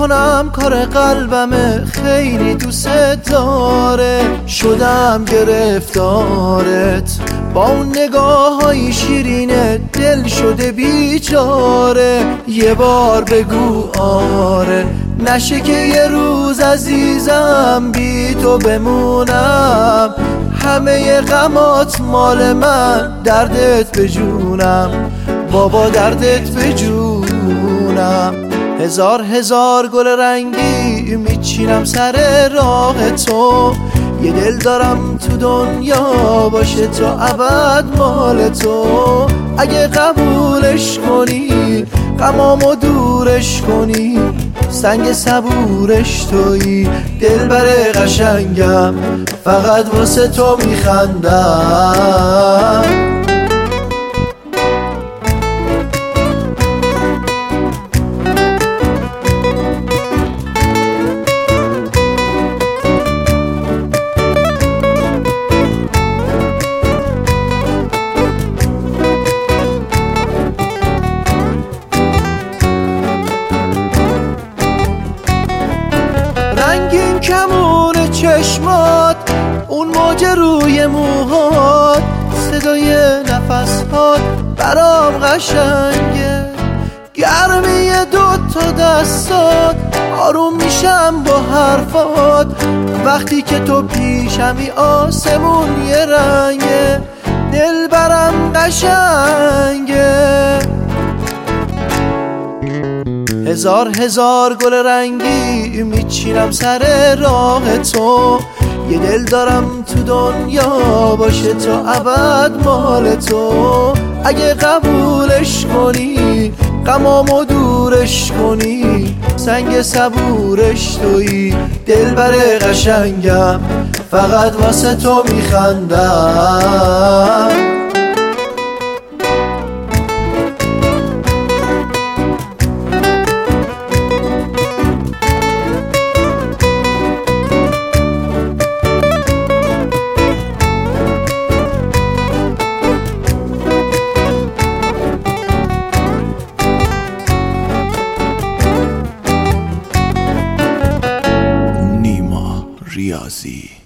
میکنم کار قلبمه، خیلی دوست داره، شدم گرفتارت با اون نگاه های شیرینه، دل شده بیچاره. یه بار بگو آره، نشه که یه روز عزیزم بی تو بمونم. همه غمات مال من، دردت به جونم بابا، دردت به جونم. هزار هزار گل رنگی میچینم سر راه تو، یه دل دارم تو دنیا باشه تا ابد مال تو. اگه قبولش کنی غمامو دورش کنی، سنگ صبورش تویی، دلبر قشنگم فقط واسه تو میخندم. رنگین کمون چشمات، اون موج روی موهات، صدای نفسات برام قشنگه، گرمی دوتا دستات، آروم میشم با حرفات. وقتی که تو پیشمی آسمون یه رنگه، دل برم قشنگه. هزار هزار گل رنگی میچینم سر راه تو، یه دل دارم تو دنیا باشه تا ابد مال تو. اگه قبولش کنی غمامو دورش کنی، سنگ صبورش تویی، دلبر قشنگم فقط واسه تو میخندم. ریاضی